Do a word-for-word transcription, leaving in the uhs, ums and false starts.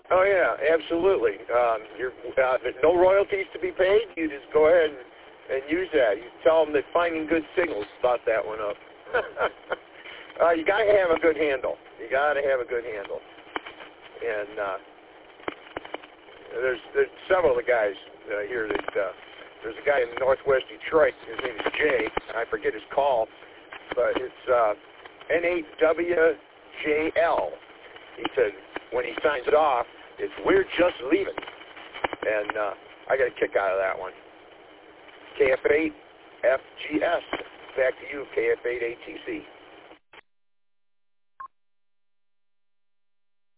Oh, yeah, absolutely. Um, you're, uh, there's no royalties to be paid. You just go ahead and, and use that. You tell them that Finding Good Signals thought that one up. uh, you got to have a good handle. You got to have a good handle. And uh, there's, there's several of the guys uh, here that, uh, there's a guy in northwest Detroit. His name is Jay. I forget his call, but it's uh, N A W J L. He said when he signs it off, it's "We're just leaving," and uh, I got a kick out of that one. K F eight F G S. Back to you, K F eight A T C.